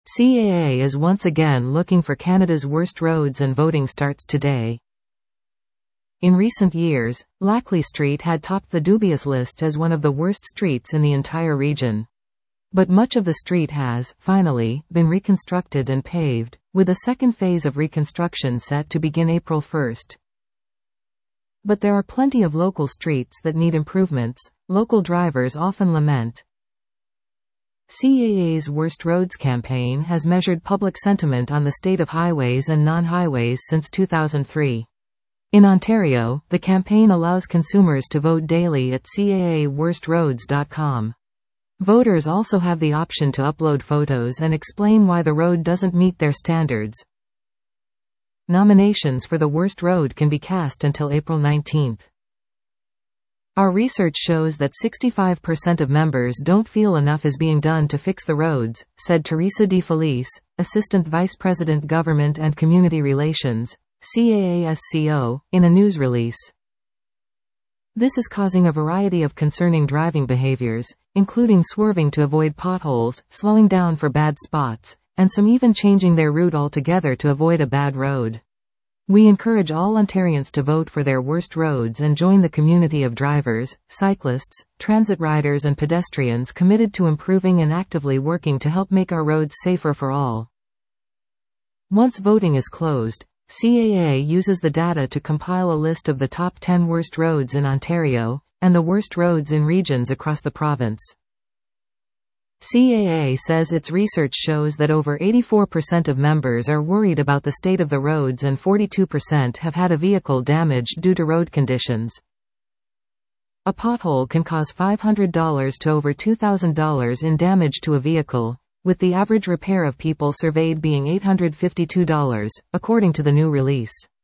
CAA is once again looking for Canada's worst roads and voting starts today. In recent years, Lacley Street had topped the dubious list as one of the worst streets in the entire region. But much of the street has, finally, been reconstructed and paved, with a second phase of reconstruction set to begin April 1st. But there are plenty of local streets that need improvements, local drivers often lament. CAA's Worst Roads campaign has measured public sentiment on the state of highways and non-highways since 2003. In Ontario, the campaign allows consumers to vote daily at caaworstroads.com. Voters also have the option to upload photos and explain why the road doesn't meet their standards. Nominations for the worst road can be cast until April 19. Our research shows that 65% of members don't feel enough is being done to fix the roads, said Teresa De Felice, Assistant Vice President Government and Community Relations, CAASCO, in a news release. This is causing a variety of concerning driving behaviors, including swerving to avoid potholes, slowing down for bad spots, and some even changing their route altogether to avoid a bad road. We encourage all Ontarians to vote for their worst roads and join the community of drivers, cyclists, transit riders and pedestrians committed to improving and actively working to help make our roads safer for all. Once voting is closed, CAA uses the data to compile a list of the top 10 worst roads in Ontario, and the worst roads in regions across the province. CAA says its research shows that over 84% of members are worried about the state of the roads and 42% have had a vehicle damaged due to road conditions. A pothole can cause $500 to over $2,000 in damage to a vehicle, with the average repair of people surveyed being $852, according to the new release.